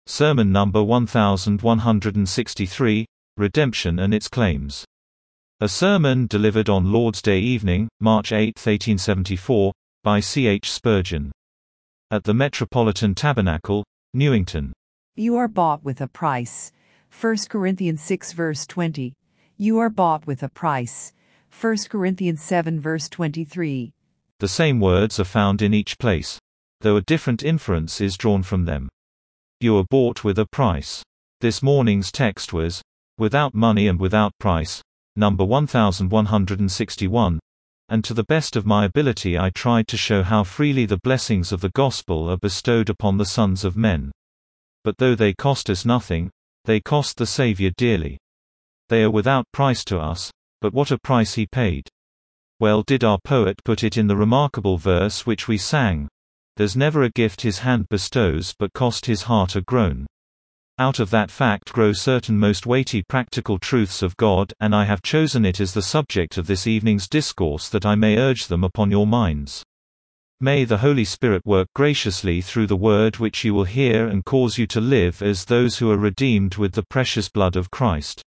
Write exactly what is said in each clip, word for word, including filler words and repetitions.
Sermon number one thousand one hundred sixty-three, Redemption and its Claims. A sermon delivered on Lord's Day evening, March eighth eighteen seventy-four, by C H Spurgeon. At the Metropolitan Tabernacle, Newington. You are bought with a price. First Corinthians six verse twenty. You are bought with a price. First Corinthians seven verse twenty-three. The same words are found in each place, though a different inference is drawn from them. You are bought with a price. This morning's text was, Without Money and Without Price, number one thousand one hundred sixty-one, and to the best of my ability I tried to show how freely the blessings of the gospel are bestowed upon the sons of men. But though they cost us nothing, they cost the Savior dearly. They are without price to us, but what a price he paid. Well did our poet put it in the remarkable verse which we sang. There's never a gift his hand bestows but cost his heart a groan. Out of that fact grow certain most weighty practical truths of God, and I have chosen it as the subject of this evening's discourse that I may urge them upon your minds. May the Holy Spirit work graciously through the word which you will hear and cause you to live as those who are redeemed with the precious blood of Christ.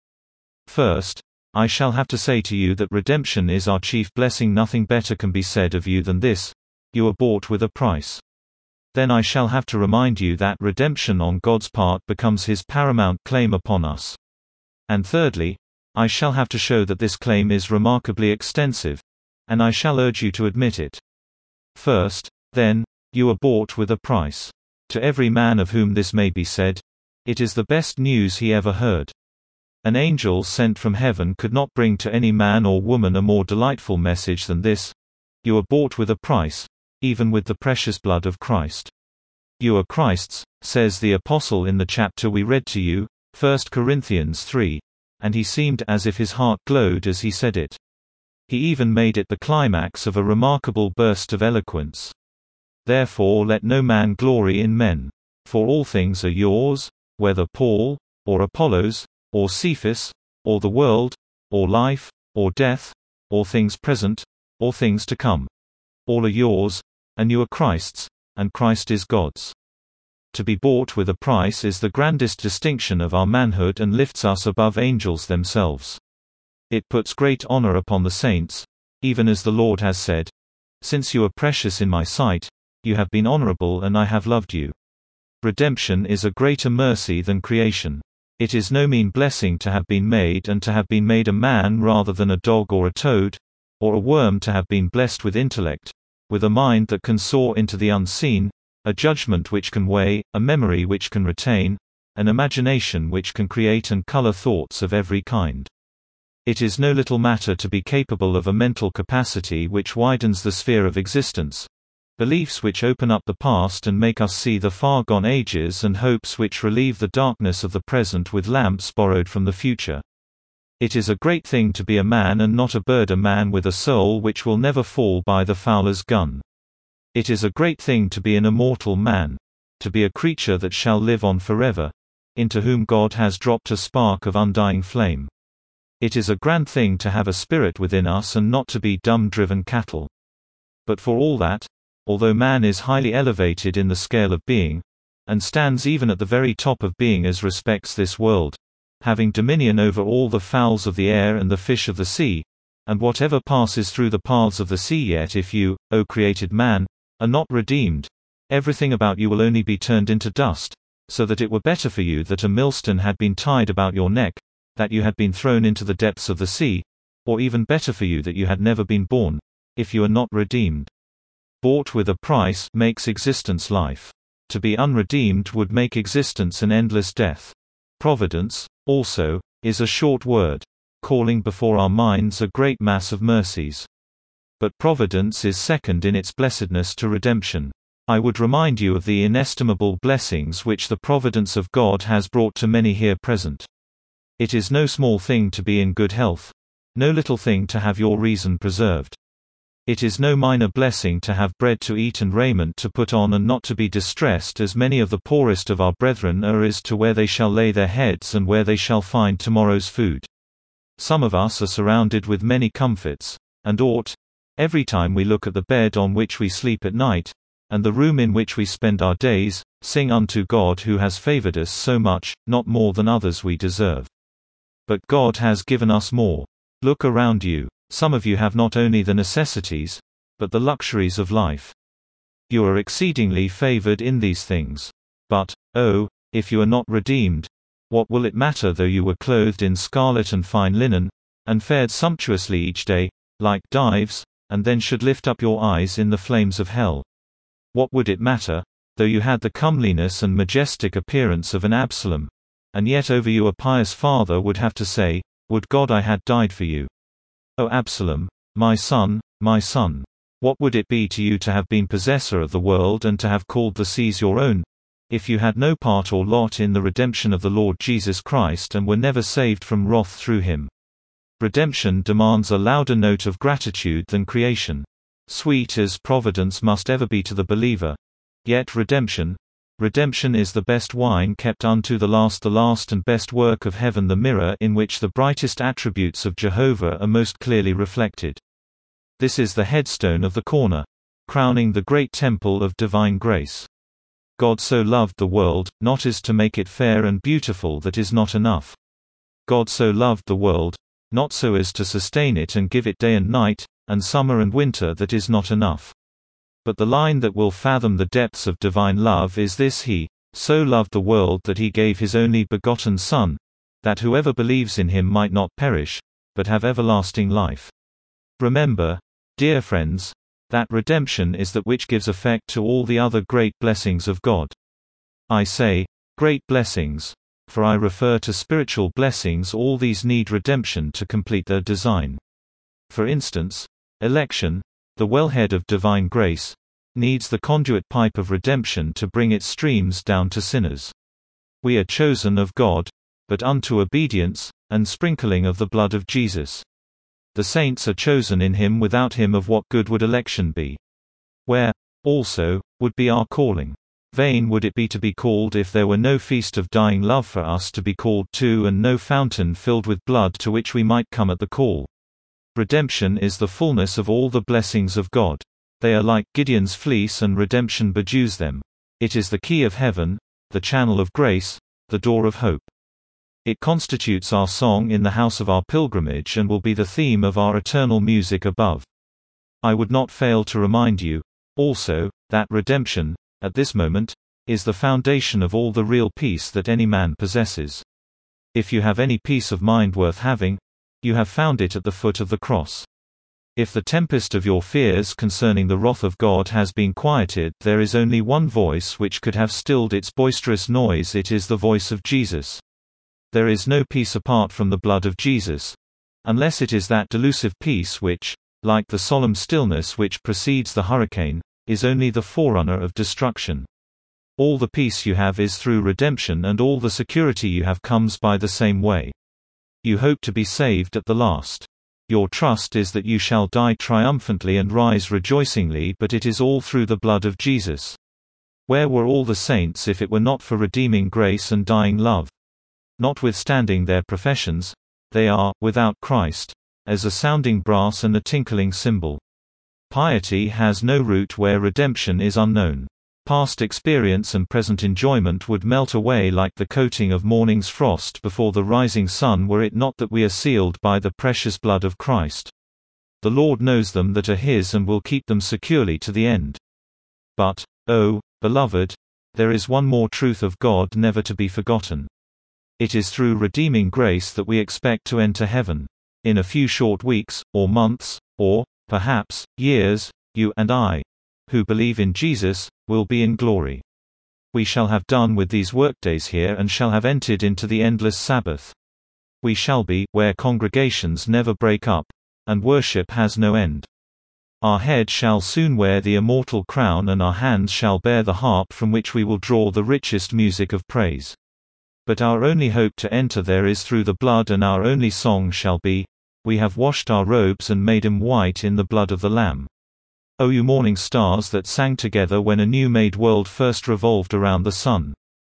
First, I shall have to say to you that redemption is our chief blessing. Nothing better can be said of you than this: you are bought with a price. Then I shall have to remind you that redemption on God's part becomes his paramount claim upon us. And thirdly, I shall have to show that this claim is remarkably extensive, and I shall urge you to admit it. First, then, you are bought with a price. To every man of whom this may be said, it is the best news he ever heard. An angel sent from heaven could not bring to any man or woman a more delightful message than this: you are bought with a price, even with the precious blood of Christ. You are Christ's, says the apostle in the chapter we read to you, First Corinthians three, and he seemed as if his heart glowed as he said it. He even made it the climax of a remarkable burst of eloquence. Therefore let no man glory in men. For all things are yours, whether Paul, or Apollos, or Cephas, or the world, or life, or death, or things present, or things to come. All are yours, and you are Christ's, and Christ is God's. To be bought with a price is the grandest distinction of our manhood and lifts us above angels themselves. It puts great honor upon the saints, even as the Lord has said, Since you are precious in my sight, you have been honorable and I have loved you. Redemption is a greater mercy than creation. It is no mean blessing to have been made and to have been made a man rather than a dog or a toad, or a worm to have been blessed with intellect, with a mind that can soar into the unseen, a judgment which can weigh, a memory which can retain, an imagination which can create and color thoughts of every kind. It is no little matter to be capable of a mental capacity which widens the sphere of existence, beliefs which open up the past and make us see the far-gone ages, and hopes which relieve the darkness of the present with lamps borrowed from the future. It is a great thing to be a man and not a bird, a man with a soul which will never fall by the fowler's gun. It is a great thing to be an immortal man, to be a creature that shall live on forever, into whom God has dropped a spark of undying flame. It is a grand thing to have a spirit within us and not to be dumb-driven cattle. But for all that, although man is highly elevated in the scale of being, and stands even at the very top of being as respects this world, having dominion over all the fowls of the air and the fish of the sea, and whatever passes through the paths of the sea, yet if you, O created man, are not redeemed, everything about you will only be turned into dust, so that it were better for you that a millstone had been tied about your neck, that you had been thrown into the depths of the sea, or even better for you that you had never been born, if you are not redeemed. Bought with a price makes existence life. To be unredeemed would make existence an endless death. Providence, also, is a short word, calling before our minds a great mass of mercies. But providence is second in its blessedness to redemption. I would remind you of the inestimable blessings which the providence of God has brought to many here present. It is no small thing to be in good health, no little thing to have your reason preserved. It is no minor blessing to have bread to eat and raiment to put on, and not to be distressed as many of the poorest of our brethren are as to where they shall lay their heads and where they shall find tomorrow's food. Some of us are surrounded with many comforts, and ought, every time we look at the bed on which we sleep at night, and the room in which we spend our days, sing unto God who has favored us so much, not more than others we deserve. But God has given us more. Look around you. Some of you have not only the necessities, but the luxuries of life. You are exceedingly favored in these things. But, oh, if you are not redeemed, what will it matter though you were clothed in scarlet and fine linen, and fared sumptuously each day, like dives, and then should lift up your eyes in the flames of hell? What would it matter, though you had the comeliness and majestic appearance of an Absalom, and yet over you a pious father would have to say, "Would God I had died for you. O Absalom, my son, my son." What would it be to you to have been possessor of the world and to have called the seas your own, if you had no part or lot in the redemption of the Lord Jesus Christ and were never saved from wrath through him? Redemption demands a louder note of gratitude than creation. Sweet as providence must ever be to the believer. Yet redemption, redemption is the best wine kept unto the last, the last and best work of heaven, the mirror in which the brightest attributes of Jehovah are most clearly reflected. This is the headstone of the corner, crowning the great temple of divine grace. God so loved the world, not as to make it fair and beautiful that is not enough. God so loved the world, not so as to sustain it and give it day and night, and summer and winter that is not enough. But the line that will fathom the depths of divine love is this: He so loved the world that he gave his only begotten Son, that whoever believes in him might not perish, but have everlasting life. Remember, dear friends, that redemption is that which gives effect to all the other great blessings of God. I say, great blessings, for I refer to spiritual blessings. All these need redemption to complete their design. For instance, election, the wellhead of divine grace, needs the conduit pipe of redemption to bring its streams down to sinners. We are chosen of God, but unto obedience, and sprinkling of the blood of Jesus. The saints are chosen in him. Without him of what good would election be? Where, also, would be our calling? Vain would it be to be called if there were no feast of dying love for us to be called to, and no fountain filled with blood to which we might come at the call. Redemption is the fullness of all the blessings of God. They are like Gideon's fleece, and redemption bedews them. It is the key of heaven, the channel of grace, the door of hope. It constitutes our song in the house of our pilgrimage and will be the theme of our eternal music above. I would not fail to remind you, also, that redemption, at this moment, is the foundation of all the real peace that any man possesses. If you have any peace of mind worth having, you have found it at the foot of the cross. If the tempest of your fears concerning the wrath of God has been quieted, there is only one voice which could have stilled its boisterous noise. It is the voice of Jesus. There is no peace apart from the blood of Jesus, unless it is that delusive peace which, like the solemn stillness which precedes the hurricane, is only the forerunner of destruction. All the peace you have is through redemption, and all the security you have comes by the same way. You hope to be saved at the last. Your trust is that you shall die triumphantly and rise rejoicingly, but it is all through the blood of Jesus. Where were all the saints if it were not for redeeming grace and dying love? Notwithstanding their professions, they are, without Christ, as a sounding brass and a tinkling cymbal. Piety has no root where redemption is unknown. Past experience and present enjoyment would melt away like the coating of morning's frost before the rising sun, were it not that we are sealed by the precious blood of Christ. The Lord knows them that are his and will keep them securely to the end. But, oh, beloved, there is one more truth of God never to be forgotten. It is through redeeming grace that we expect to enter heaven. In a few short weeks, or months, or, perhaps, years, you and I, who believe in Jesus, will be in glory. We shall have done with these workdays here and shall have entered into the endless Sabbath. We shall be where congregations never break up, and worship has no end. Our head shall soon wear the immortal crown, and our hands shall bear the harp from which we will draw the richest music of praise. But our only hope to enter there is through the blood, and our only song shall be, "We have washed our robes and made 'em white in the blood of the Lamb." O you morning stars that sang together when a new-made world first revolved around the sun.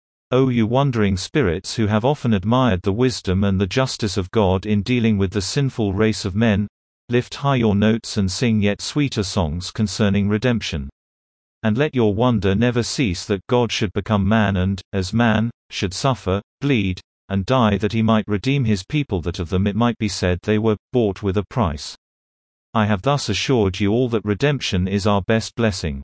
O you wandering spirits who have often admired the wisdom and the justice of God in dealing with the sinful race of men, lift high your notes and sing yet sweeter songs concerning redemption. And let your wonder never cease that God should become man and, as man, should suffer, bleed, and die that he might redeem his people, that of them it might be said they were bought with a price. I have thus assured you all that redemption is our best blessing.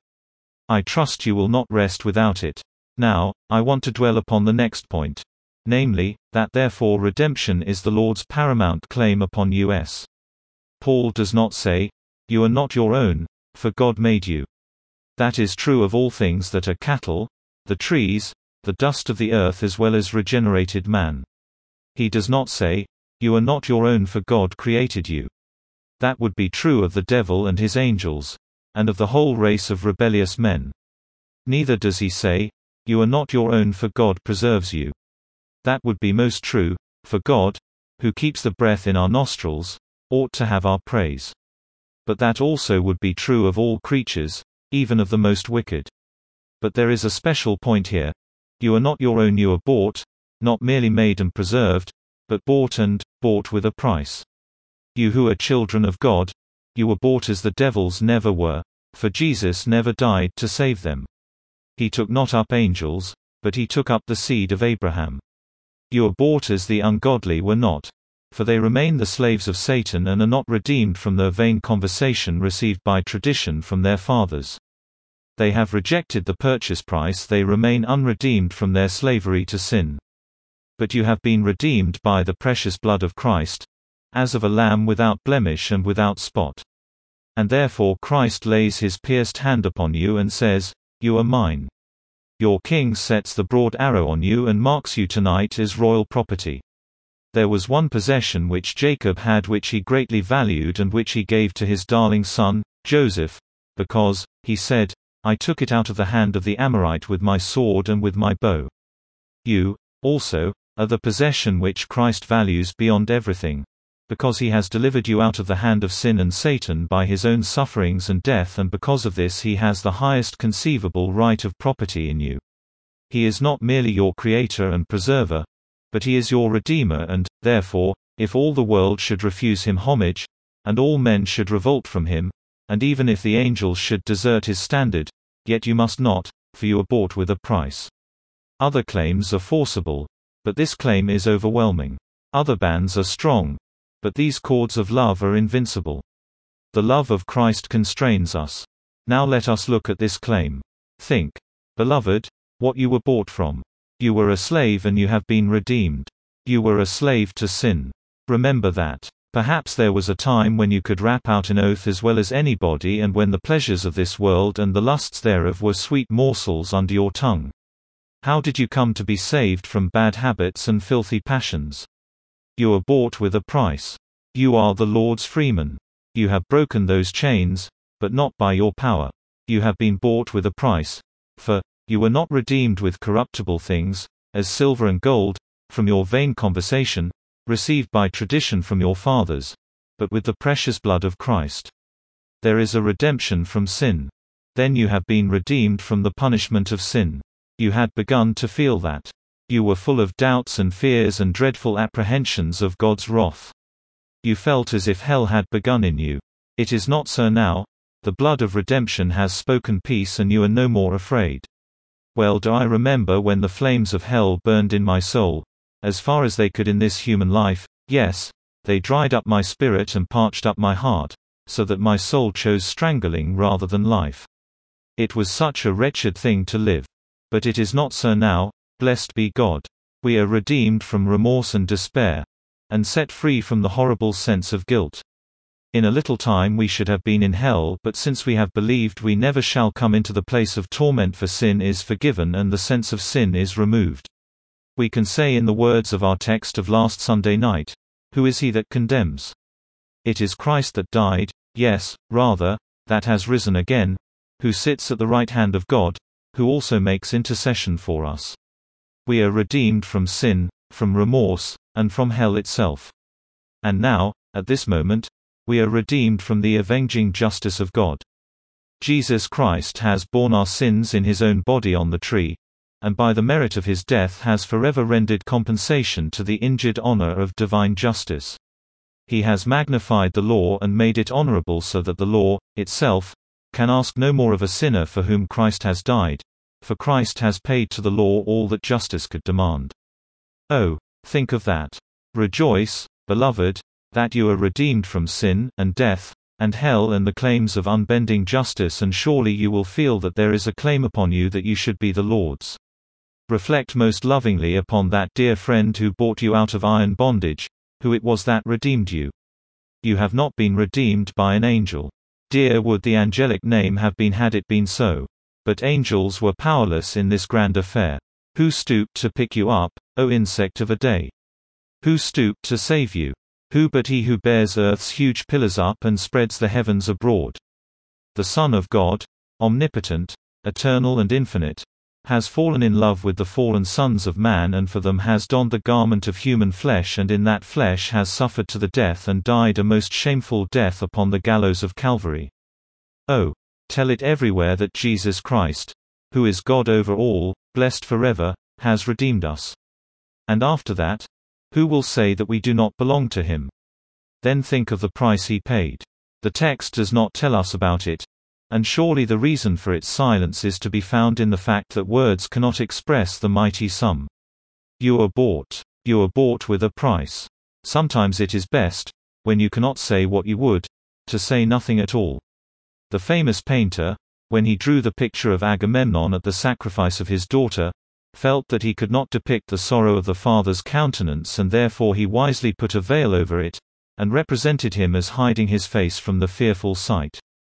I trust you will not rest without it. Now, I want to dwell upon the next point. Namely, that therefore redemption is the Lord's paramount claim upon us. Paul does not say, "You are not your own, for God made you." That is true of all things that are cattle, the trees, the dust of the earth, as well as regenerated man. He does not say, "You are not your own, for God created you." That would be true of the devil and his angels, and of the whole race of rebellious men. Neither does he say, "You are not your own, for God preserves you." That would be most true, for God, who keeps the breath in our nostrils, ought to have our praise. But that also would be true of all creatures, even of the most wicked. But there is a special point here. You are not your own, you are bought, not merely made and preserved, but bought and bought with a price. You who are children of God, you were bought as the devils never were, for Jesus never died to save them. He took not up angels, but he took up the seed of Abraham. You are bought as the ungodly were not, for they remain the slaves of Satan and are not redeemed from their vain conversation received by tradition from their fathers. They have rejected the purchase price, they remain unredeemed from their slavery to sin. But you have been redeemed by the precious blood of Christ, as of a lamb without blemish and without spot. And therefore Christ lays his pierced hand upon you and says, "You are mine." Your King sets the broad arrow on you and marks you tonight as royal property. There was one possession which Jacob had, which he greatly valued and which he gave to his darling son, Joseph, because, he said, "I took it out of the hand of the Amorite with my sword and with my bow." You, also, are the possession which Christ values beyond everything, because he has delivered you out of the hand of sin and Satan by his own sufferings and death, and because of this he has the highest conceivable right of property in you. He is not merely your creator and preserver, but he is your Redeemer, and, therefore, if all the world should refuse him homage, and all men should revolt from him, and even if the angels should desert his standard, yet you must not, for you are bought with a price. Other claims are forcible, but this claim is overwhelming. Other bands are strong, but these cords of love are invincible. The love of Christ constrains us. Now let us look at this claim. Think, beloved, what you were bought from. You were a slave and you have been redeemed. You were a slave to sin. Remember that. Perhaps there was a time when you could rap out an oath as well as anybody, and when the pleasures of this world and the lusts thereof were sweet morsels under your tongue. How did you come to be saved from bad habits and filthy passions? You are bought with a price. You are the Lord's freeman. You have broken those chains, but not by your power. You have been bought with a price, for, you were not redeemed with corruptible things, as silver and gold, from your vain conversation, received by tradition from your fathers, but with the precious blood of Christ. There is a redemption from sin. Then you have been redeemed from the punishment of sin. You had begun to feel that. You were full of doubts and fears and dreadful apprehensions of God's wrath. You felt as if hell had begun in you. It is not so now. The blood of redemption has spoken peace and you are no more afraid. Well do I remember when the flames of hell burned in my soul, as far as they could in this human life. Yes, they dried up my spirit and parched up my heart, so that my soul chose strangling rather than life. It was such a wretched thing to live. But it is not so now, blessed be God. We are redeemed from remorse and despair, and set free from the horrible sense of guilt. In a little time we should have been in hell, but since we have believed we never shall come into the place of torment, for sin is forgiven and the sense of sin is removed. We can say in the words of our text of last Sunday night, "Who is he that condemns? It is Christ that died, yes, rather, that has risen again, who sits at the right hand of God, who also makes intercession for us." We are redeemed from sin, from remorse, and from hell itself. And now, at this moment, we are redeemed from the avenging justice of God. Jesus Christ has borne our sins in his own body on the tree, and by the merit of his death has forever rendered compensation to the injured honor of divine justice. He has magnified the law and made it honorable, so that the law, itself, can ask no more of a sinner for whom Christ has died, for Christ has paid to the law all that justice could demand. Oh, think of that. Rejoice, beloved, that you are redeemed from sin, and death, and hell and the claims of unbending justice, and surely you will feel that there is a claim upon you that you should be the Lord's. Reflect most lovingly upon that dear friend who bought you out of iron bondage, who it was that redeemed you. You have not been redeemed by an angel. Dear would the angelic name have been had it been so. But angels were powerless in this grand affair. Who stooped to pick you up, O insect of a day? Who stooped to save you? Who but he who bears earth's huge pillars up and spreads the heavens abroad? The Son of God, omnipotent, eternal and infinite, has fallen in love with the fallen sons of man, and for them has donned the garment of human flesh, and in that flesh has suffered to the death and died a most shameful death upon the gallows of Calvary. Oh, tell it everywhere that Jesus Christ, who is God over all, blessed forever, has redeemed us. And after that, who will say that we do not belong to him? Then think of the price he paid. The text does not tell us about it, and surely the reason for its silence is to be found in the fact that words cannot express the mighty sum. You are bought. You are bought with a price. Sometimes it is best, when you cannot say what you would, to say nothing at all. The famous painter, when he drew the picture of Agamemnon at the sacrifice of his daughter, felt that he could not depict the sorrow of the father's countenance, and therefore he wisely put a veil over it, and represented him as hiding his face from the fearful sight.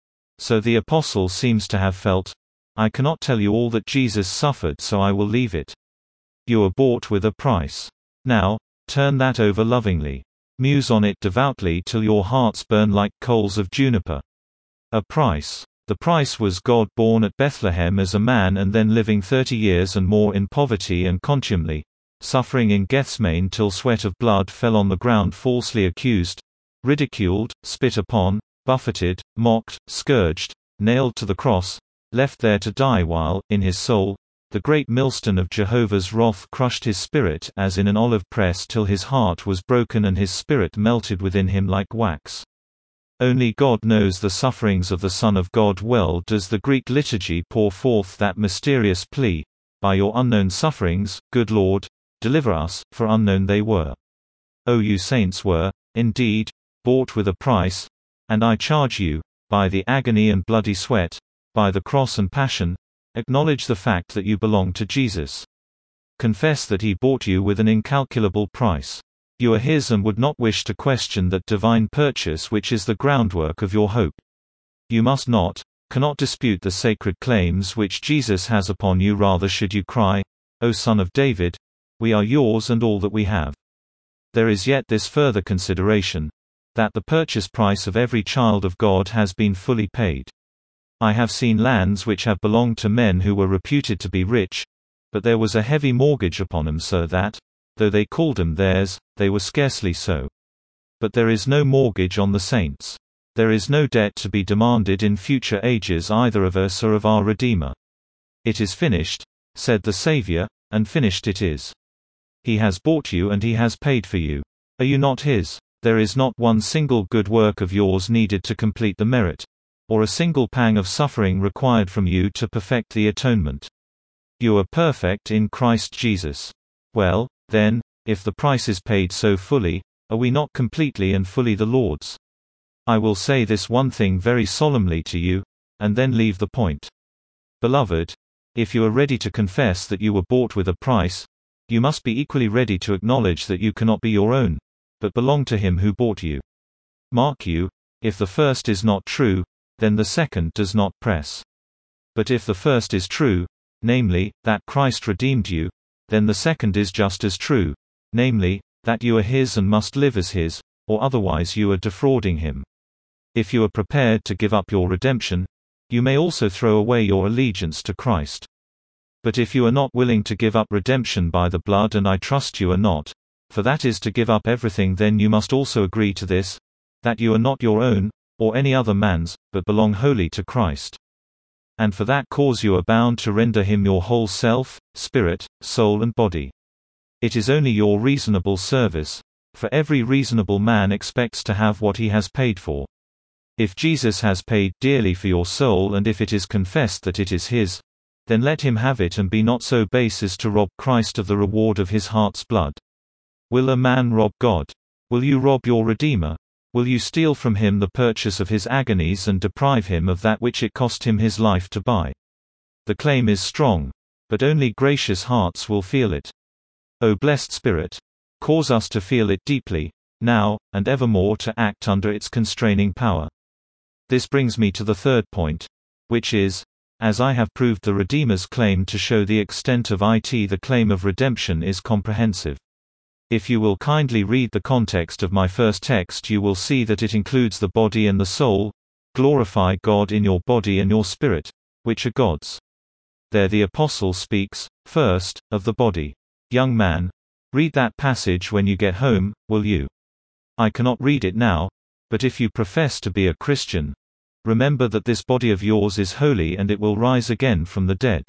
So the apostle seems to have felt, I cannot tell you all that Jesus suffered, so I will leave it. You are bought with a price. Now, turn that over lovingly. Muse on it devoutly till your hearts burn like coals of juniper. A price. The price was God born at Bethlehem as a man and then living thirty years and more in poverty and contumely, suffering in Gethsemane till sweat of blood fell on the ground, falsely accused, ridiculed, spit upon, buffeted, mocked, scourged, nailed to the cross, left there to die while, in his soul, the great millstone of Jehovah's wrath crushed his spirit as in an olive press till his heart was broken and his spirit melted within him like wax. Only God knows the sufferings of the Son of God. Well does the Greek liturgy pour forth that mysterious plea, by your unknown sufferings, good Lord, deliver us, for unknown they were. O you saints were, indeed, bought with a price, and I charge you, by the agony and bloody sweat, by the cross and passion, acknowledge the fact that you belong to Jesus. Confess that he bought you with an incalculable price. You are his and would not wish to question that divine purchase which is the groundwork of your hope. You must not, cannot dispute the sacred claims which Jesus has upon you, rather should you cry, O Son of David, we are yours and all that we have. There is yet this further consideration, that the purchase price of every child of God has been fully paid. I have seen lands which have belonged to men who were reputed to be rich, but there was a heavy mortgage upon them, so that, though they called them theirs, they were scarcely so. But there is no mortgage on the saints. There is no debt to be demanded in future ages either of us or of our Redeemer. It is finished, said the Savior, and finished it is. He has bought you and he has paid for you. Are you not his? There is not one single good work of yours needed to complete the merit, or a single pang of suffering required from you to perfect the atonement. You are perfect in Christ Jesus. Well, then, if the price is paid so fully, are we not completely and fully the Lord's? I will say this one thing very solemnly to you, and then leave the point. Beloved, if you are ready to confess that you were bought with a price, you must be equally ready to acknowledge that you cannot be your own, but belong to him who bought you. Mark you, if the first is not true, then the second does not press. But if the first is true, namely, that Christ redeemed you, then the second is just as true, namely, that you are his and must live as his, or otherwise you are defrauding him. If you are prepared to give up your redemption, you may also throw away your allegiance to Christ. But if you are not willing to give up redemption by the blood, and I trust you are not, for that is to give up everything, then you must also agree to this, that you are not your own, or any other man's, but belong wholly to Christ. And for that cause you are bound to render him your whole self, spirit, soul and body. It is only your reasonable service, for every reasonable man expects to have what he has paid for. If Jesus has paid dearly for your soul and if it is confessed that it is his, then let him have it and be not so base as to rob Christ of the reward of his heart's blood. Will a man rob God? Will you rob your Redeemer? Will you steal from him the purchase of his agonies and deprive him of that which it cost him his life to buy? The claim is strong, but only gracious hearts will feel it. O blessed Spirit, cause us to feel it deeply, now, and evermore to act under its constraining power. This brings me to the third point, which is, as I have proved the Redeemer's claim to show the extent of it, the claim of redemption is comprehensive. If you will kindly read the context of my first text, you will see that it includes the body and the soul. Glorify God in your body and your spirit, which are God's. There the apostle speaks, first, of the body. Young man, read that passage when you get home, will you? I cannot read it now, but if you profess to be a Christian, remember that this body of yours is holy and it will rise again from the dead.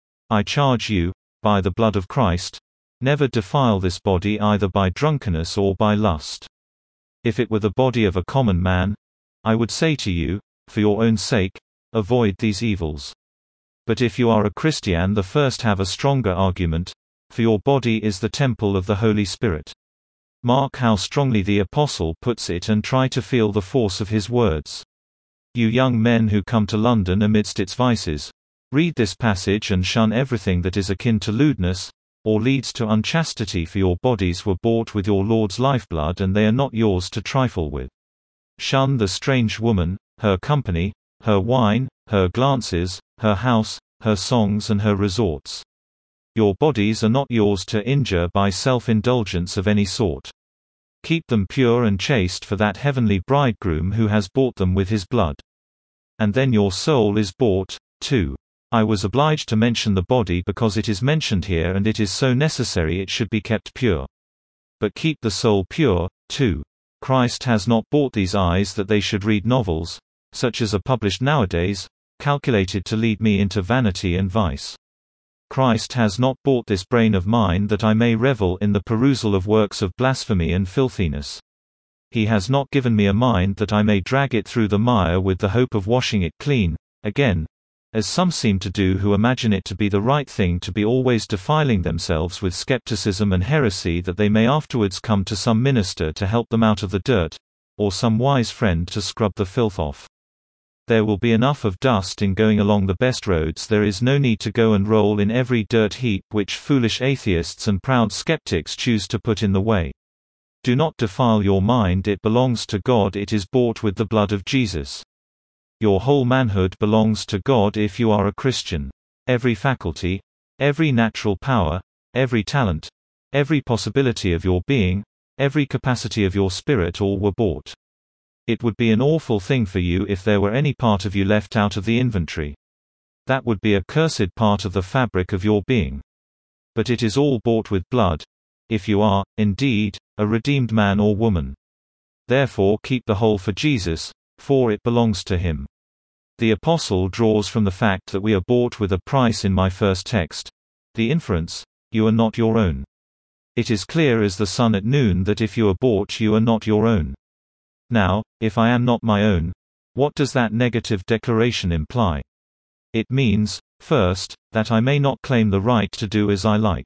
I charge you, by the blood of Christ, never defile this body either by drunkenness or by lust. If it were the body of a common man, I would say to you, for your own sake, avoid these evils. But if you are a Christian, the first have a stronger argument, for your body is the temple of the Holy Spirit. Mark how strongly the apostle puts it and try to feel the force of his words. You young men who come to London amidst its vices, read this passage and shun everything that is akin to lewdness, or leads to unchastity, for your bodies were bought with your Lord's lifeblood and they are not yours to trifle with. Shun the strange woman, her company, her wine, her glances, her house, her songs and her resorts. Your bodies are not yours to injure by self-indulgence of any sort. Keep them pure and chaste for that heavenly bridegroom who has bought them with his blood. And then your soul is bought, too. I was obliged to mention the body because it is mentioned here and it is so necessary it should be kept pure. But keep the soul pure, too. Christ has not bought these eyes that they should read novels, such as are published nowadays, calculated to lead me into vanity and vice. Christ has not bought this brain of mine that I may revel in the perusal of works of blasphemy and filthiness. He has not given me a mind that I may drag it through the mire with the hope of washing it clean, again, as some seem to do who imagine it to be the right thing to be always defiling themselves with skepticism and heresy, that they may afterwards come to some minister to help them out of the dirt, or some wise friend to scrub the filth off. There will be enough of dust in going along the best roads. There is no need to go and roll in every dirt heap which foolish atheists and proud skeptics choose to put in the way. Do not defile your mind, it belongs to God, it is bought with the blood of Jesus. Your whole manhood belongs to God if you are a Christian. Every faculty, every natural power, every talent, every possibility of your being, every capacity of your spirit, all were bought. It would be an awful thing for you if there were any part of you left out of the inventory. That would be a cursed part of the fabric of your being. But it is all bought with blood, if you are, indeed, a redeemed man or woman. Therefore keep the whole for Jesus, for it belongs to him. The apostle draws from the fact that we are bought with a price in my first text, the inference, you are not your own. It is clear as the sun at noon that if you are bought, you are not your own. Now, if I am not my own, what does that negative declaration imply? It means, first, that I may not claim the right to do as I like.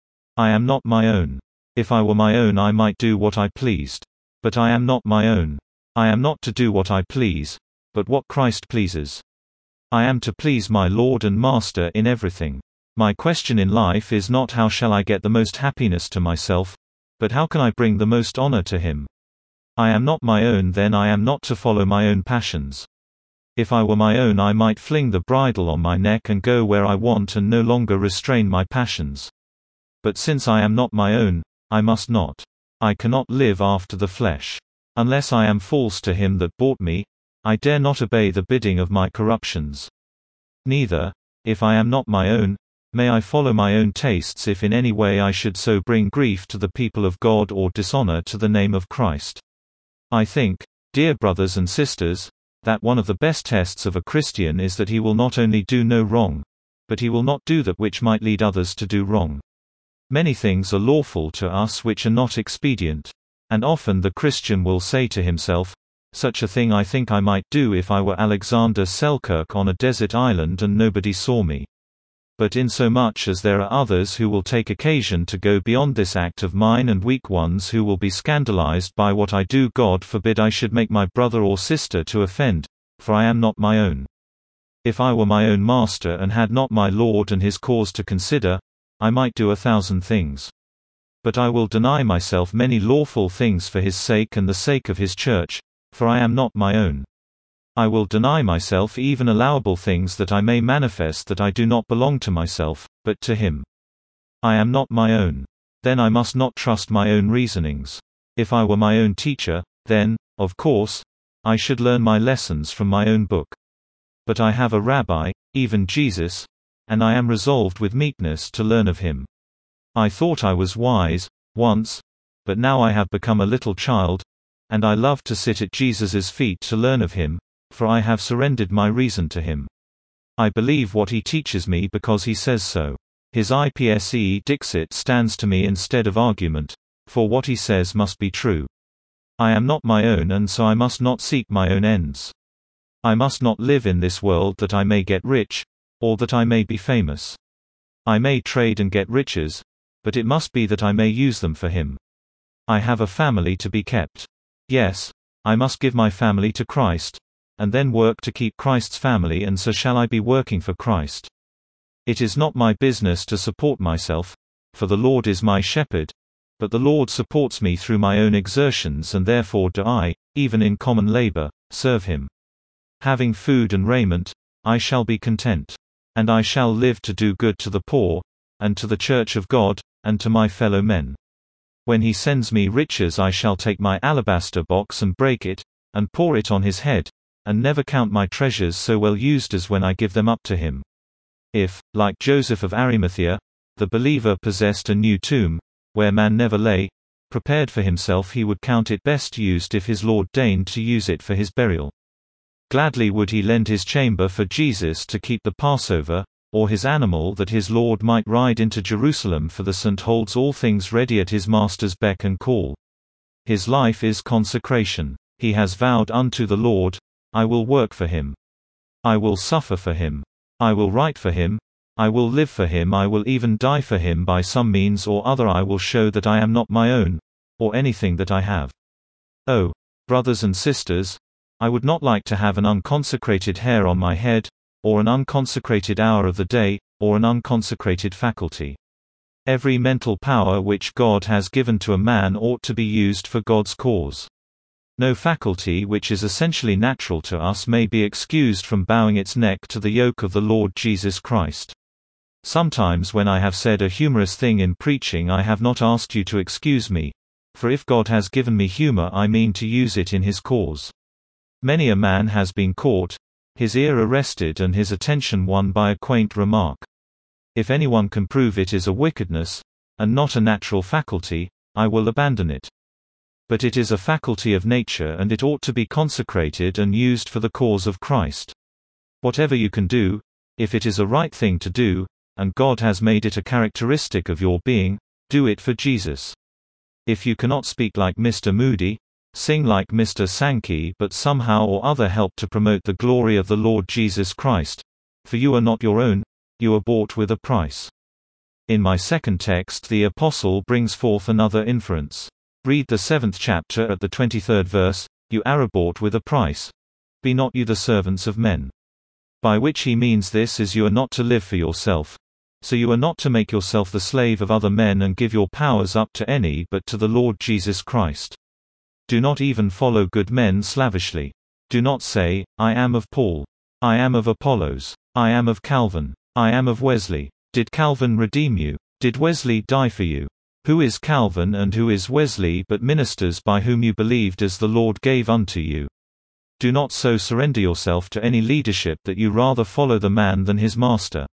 I am not my own. If I were my own, I might do what I pleased. But I am not my own. I am not to do what I please, but what Christ pleases. I am to please my Lord and Master in everything. My question in life is not how shall I get the most happiness to myself, but how can I bring the most honor to him. I am not my own, then I am not to follow my own passions. If I were my own, I might fling the bridle on my neck and go where I want and no longer restrain my passions. But since I am not my own, I must not. I cannot live after the flesh. Unless I am false to him that bought me, I dare not obey the bidding of my corruptions. Neither, if I am not my own, may I follow my own tastes if in any way I should so bring grief to the people of God or dishonor to the name of Christ. I think, dear brothers and sisters, that one of the best tests of a Christian is that he will not only do no wrong, but he will not do that which might lead others to do wrong. Many things are lawful to us which are not expedient. And often the Christian will say to himself, Such a thing I think I might do if I were Alexander Selkirk on a desert island and nobody saw me. But insomuch as there are others who will take occasion to go beyond this act of mine and weak ones who will be scandalized by what I do, God forbid I should make my brother or sister to offend, for I am not my own. If I were my own master and had not my Lord and his cause to consider, I might do a thousand things. But I will deny myself many lawful things for his sake and the sake of his church, for I am not my own. I will deny myself even allowable things that I may manifest that I do not belong to myself, but to him. I am not my own. Then I must not trust my own reasonings. If I were my own teacher, then, of course, I should learn my lessons from my own book. But I have a rabbi, even Jesus, and I am resolved with meekness to learn of him. I thought I was wise, once, but now I have become a little child, and I love to sit at Jesus' feet to learn of him, for I have surrendered my reason to him. I believe what he teaches me because he says so. His ipse dixit stands to me instead of argument, for what he says must be true. I am not my own, and so I must not seek my own ends. I must not live in this world that I may get rich, or that I may be famous. I may trade and get riches, but it must be that I may use them for him. I have a family to be kept. Yes, I must give my family to Christ, and then work to keep Christ's family, and so shall I be working for Christ. It is not my business to support myself, for the Lord is my shepherd, but the Lord supports me through my own exertions, and therefore do I, even in common labor, serve him. Having food and raiment, I shall be content. And I shall live to do good to the poor, and to the church of God, and to my fellow men. When he sends me riches, I shall take my alabaster box and break it, and pour it on his head, and never count my treasures so well used as when I give them up to him. If, like Joseph of Arimathea, the believer possessed a new tomb, where man never lay, prepared for himself, he would count it best used if his Lord deigned to use it for his burial. Gladly would he lend his chamber for Jesus to keep the Passover, or his animal that his Lord might ride into Jerusalem, for the Saint holds all things ready at his Master's beck and call. His life is consecration. He has vowed unto the Lord, I will work for him. I will suffer for him. I will write for him. I will live for him. I will even die for him. By some means or other I will show that I am not my own, or anything that I have. Oh, brothers and sisters, I would not like to have an unconsecrated hair on my head, or an unconsecrated hour of the day, or an unconsecrated faculty. Every mental power which God has given to a man ought to be used for God's cause. No faculty which is essentially natural to us may be excused from bowing its neck to the yoke of the Lord Jesus Christ. Sometimes when I have said a humorous thing in preaching, I have not asked you to excuse me, for if God has given me humor, I mean to use it in his cause. Many a man has been caught, his ear arrested and his attention won by a quaint remark. If anyone can prove it is a wickedness, and not a natural faculty, I will abandon it. But it is a faculty of nature, and it ought to be consecrated and used for the cause of Christ. Whatever you can do, if it is a right thing to do, and God has made it a characteristic of your being, do it for Jesus. If you cannot speak like Mister Moody, sing like Mister Sankey, but somehow or other help to promote the glory of the Lord Jesus Christ, for you are not your own, you are bought with a price. In my second text, the apostle brings forth another inference. Read the seventh chapter at the twenty-third verse, you are bought with a price. Be not you the servants of men. By which he means this is, you are not to live for yourself. So you are not to make yourself the slave of other men and give your powers up to any but to the Lord Jesus Christ. Do not even follow good men slavishly. Do not say, I am of Paul. I am of Apollos. I am of Calvin. I am of Wesley. Did Calvin redeem you? Did Wesley die for you? Who is Calvin and who is Wesley but ministers by whom you believed as the Lord gave unto you? Do not so surrender yourself to any leadership that you rather follow the man than his master.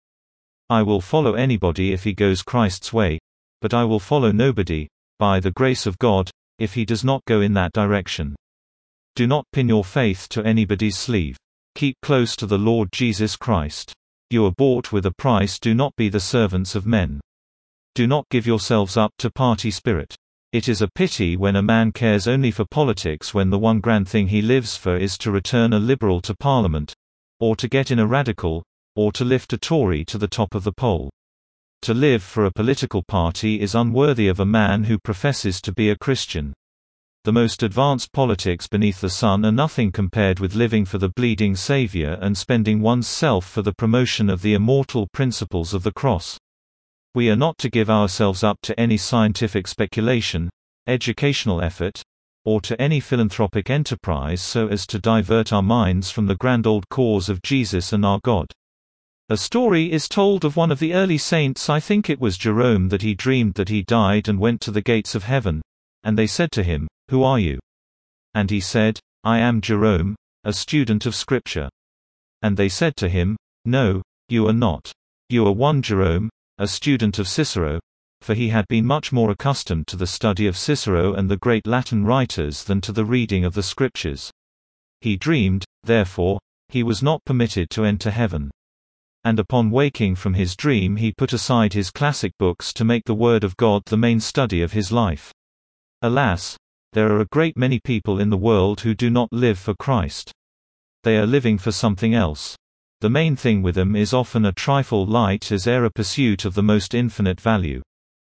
I will follow anybody if he goes Christ's way, but I will follow nobody, by the grace of God, if he does not go in that direction. Do not pin your faith to anybody's sleeve. Keep close to the Lord Jesus Christ. You are bought with a price. Do not be the servants of men. Do not give yourselves up to party spirit. It is a pity when a man cares only for politics when the one grand thing he lives for is to return a Liberal to Parliament, or to get in a Radical, or to lift a Tory to the top of the poll. To live for a political party is unworthy of a man who professes to be a Christian. The most advanced politics beneath the sun are nothing compared with living for the bleeding Savior and spending one's self for the promotion of the immortal principles of the cross. We are not to give ourselves up to any scientific speculation, educational effort, or to any philanthropic enterprise so as to divert our minds from the grand old cause of Jesus and our God. A story is told of one of the early saints, I think it was Jerome, that he dreamed that he died and went to the gates of heaven, and they said to him, "Who are you?" And he said, "I am Jerome, a student of Scripture." And they said to him, "No, you are not. You are one Jerome, a student of Cicero," for he had been much more accustomed to the study of Cicero and the great Latin writers than to the reading of the Scriptures. He dreamed, therefore, he was not permitted to enter heaven. And upon waking from his dream he put aside his classic books to make the Word of God the main study of his life. Alas, there are a great many people in the world who do not live for Christ. They are living for something else. The main thing with them is often a trifle light as air, a pursuit of the most infinite value.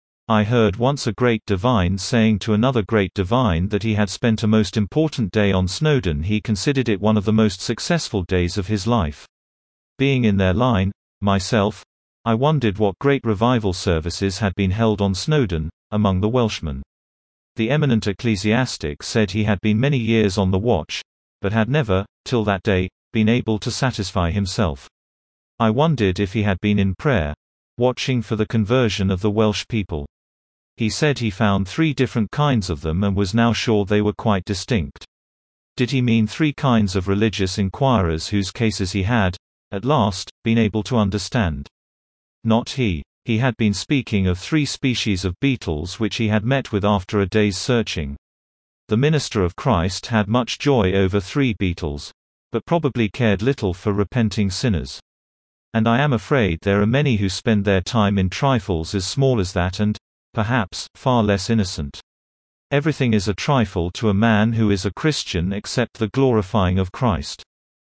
I heard once a great divine saying to another great divine that he had spent a most important day on Snowdon. He considered it one of the most successful days of his life. Being in their line, myself, I wondered what great revival services had been held on Snowdon, among the Welshmen. The eminent ecclesiastic said he had been many years on the watch, but had never, till that day, been able to satisfy himself. I wondered if he had been in prayer, watching for the conversion of the Welsh people. He said he found three different kinds of them and was now sure they were quite distinct. Did he mean three kinds of religious inquirers whose cases he had, at last, been able to understand? Not he. He had been speaking of three species of beetles which he had met with after a day's searching. The minister of Christ had much joy over three beetles, but probably cared little for repenting sinners. And I am afraid there are many who spend their time in trifles as small as that and, perhaps, far less innocent. Everything is a trifle to a man who is a Christian except the glorifying of Christ.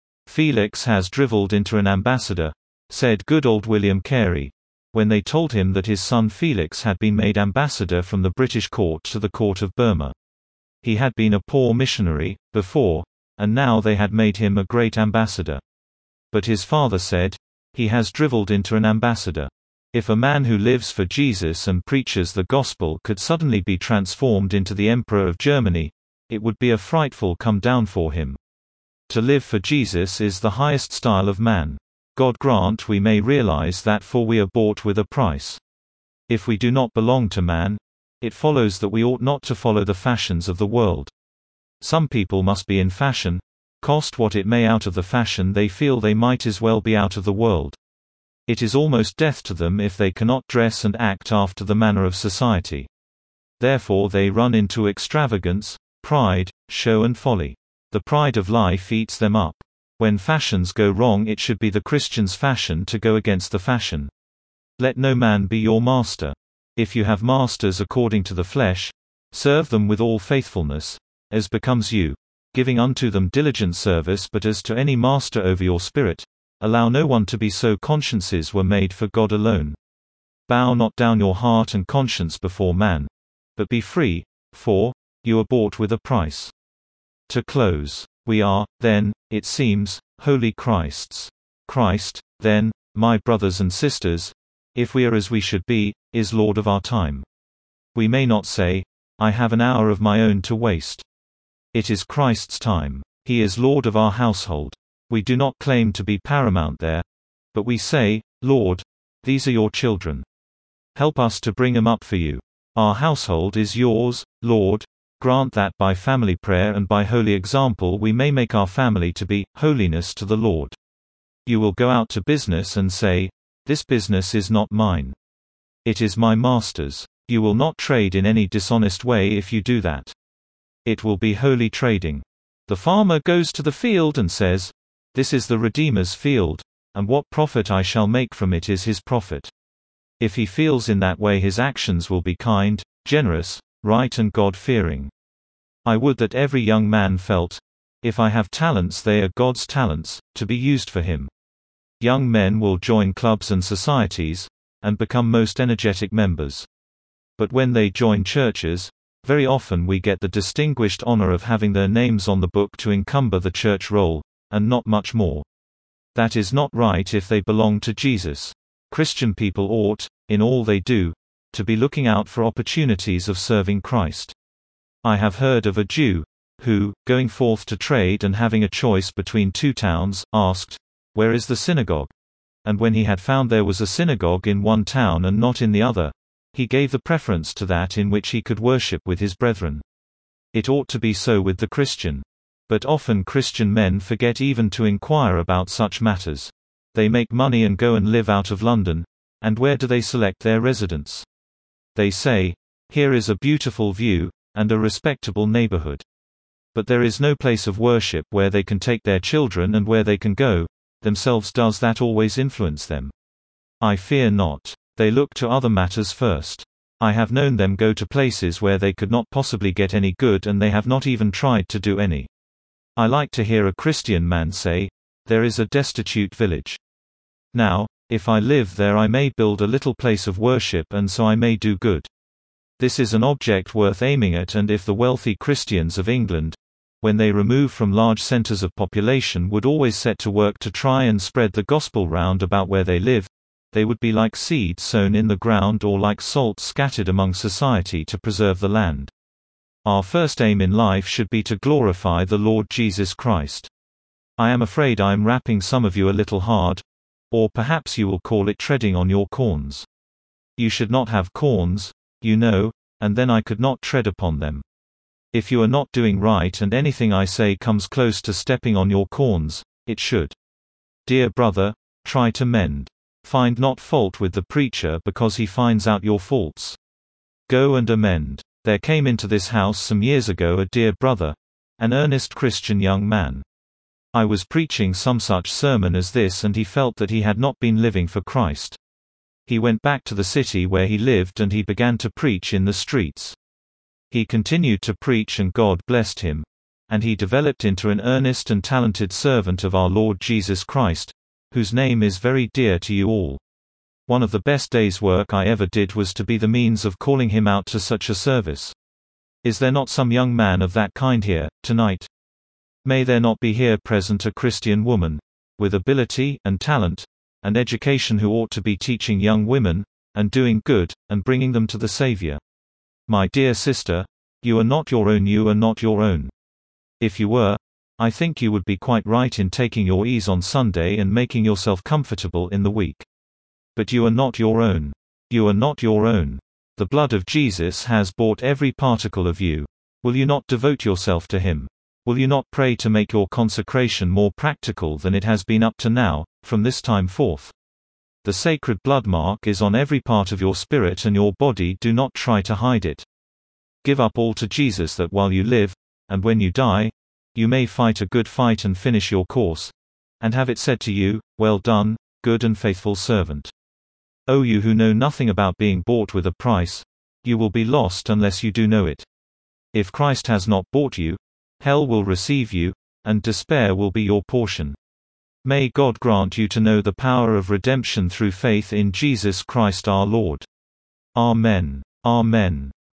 Felix has drivelled into an ambassador, said good old William Carey, when they told him that his son Felix had been made ambassador from the British court to the court of Burma. He had been a poor missionary, before, and now they had made him a great ambassador. But his father said, "He has drivelled into an ambassador." If a man who lives for Jesus and preaches the gospel could suddenly be transformed into the Emperor of Germany, it would be a frightful come down for him. To live for Jesus is the highest style of man. God grant we may realize that, for we are bought with a price. If we do not belong to man, it follows that we ought not to follow the fashions of the world. Some people must be in fashion, cost what it may. Out of the fashion they feel they might as well be out of the world. It is almost death to them if they cannot dress and act after the manner of society. Therefore they run into extravagance, pride, show and folly. The pride of life eats them up. When fashions go wrong, it should be the Christian's fashion to go against the fashion. Let no man be your master. If you have masters according to the flesh, serve them with all faithfulness, as becomes you, giving unto them diligent service. But as to any master over your spirit, allow no one to be so. Consciences were made for God alone. Bow not down your heart and conscience before man, but be free, for you are bought with a price. To close, we are, then, it seems, holy Christ's. Christ, then, my brothers and sisters, if we are as we should be, is Lord of our time. We may not say, "I have an hour of my own to waste." It is Christ's time. He is Lord of our household. We do not claim to be paramount there, but we say, "Lord, these are your children. Help us to bring them up for you. Our household is yours, Lord. Grant that by family prayer and by holy example we may make our family to be holiness to the Lord. You will go out to business and say, "This business is not mine. It is my master's." You will not trade in any dishonest way if you do that. It will be holy trading. The farmer goes to the field and says, "This is the Redeemer's field, and what profit I shall make from it is his profit." If he feels in that way, his actions will be kind, generous, right and God-fearing. I would that every young man felt, if I have talents, they are God's talents, to be used for Him. Young men will join clubs and societies, and become most energetic members. But when they join churches, very often we get the distinguished honor of having their names on the book to encumber the church roll, and not much more. That is not right if they belong to Jesus. Christian people ought, in all they do, to be looking out for opportunities of serving Christ. I have heard of a Jew, who, going forth to trade and having a choice between two towns, asked, "Where is the synagogue?" And when he had found there was a synagogue in one town and not in the other, he gave the preference to that in which he could worship with his brethren. It ought to be so with the Christian. But often Christian men forget even to inquire about such matters. They make money and go and live out of London, and where do they select their residence? They say, "Here is a beautiful view, and a respectable neighborhood." But there is no place of worship where they can take their children and where they can go themselves. Does that always influence them? I fear not. They look to other matters first. I have known them go to places where they could not possibly get any good, and they have not even tried to do any. I like to hear a Christian man say, "There is a destitute village. Now, if I live there, I may build a little place of worship, and so I may do good." This is an object worth aiming at, and if the wealthy Christians of England, when they remove from large centers of population, would always set to work to try and spread the gospel round about where they live, they would be like seeds sown in the ground or like salt scattered among society to preserve the land. Our first aim in life should be to glorify the Lord Jesus Christ. I am afraid I am rapping some of you a little hard, or perhaps you will call it treading on your corns. You should not have corns, you know, and then I could not tread upon them. If you are not doing right and anything I say comes close to stepping on your corns, it should. Dear brother, try to mend. Find not fault with the preacher because he finds out your faults. Go and amend. There came into this house some years ago a dear brother, an earnest Christian young man. I was preaching some such sermon as this, and he felt that he had not been living for Christ. He went back to the city where he lived and he began to preach in the streets. He continued to preach and God blessed him, and he developed into an earnest and talented servant of our Lord Jesus Christ, whose name is very dear to you all. One of the best days' work I ever did was to be the means of calling him out to such a service. Is there not some young man of that kind here, tonight? May there not be here present a Christian woman, with ability, and talent, and education, who ought to be teaching young women, and doing good, and bringing them to the Savior? My dear sister, you are not your own, you are not your own. If you were, I think you would be quite right in taking your ease on Sunday and making yourself comfortable in the week. But you are not your own. You are not your own. The blood of Jesus has bought every particle of you. Will you not devote yourself to Him? Will you not pray to make your consecration more practical than it has been up to now, from this time forth? The sacred blood mark is on every part of your spirit and your body. Do not try to hide it. Give up all to Jesus, that while you live, and when you die, you may fight a good fight and finish your course, and have it said to you, "Well done, good and faithful servant." O you who know nothing about being bought with a price, you will be lost unless you do know it. If Christ has not bought you, hell will receive you, and despair will be your portion. May God grant you to know the power of redemption through faith in Jesus Christ our Lord. Amen. Amen.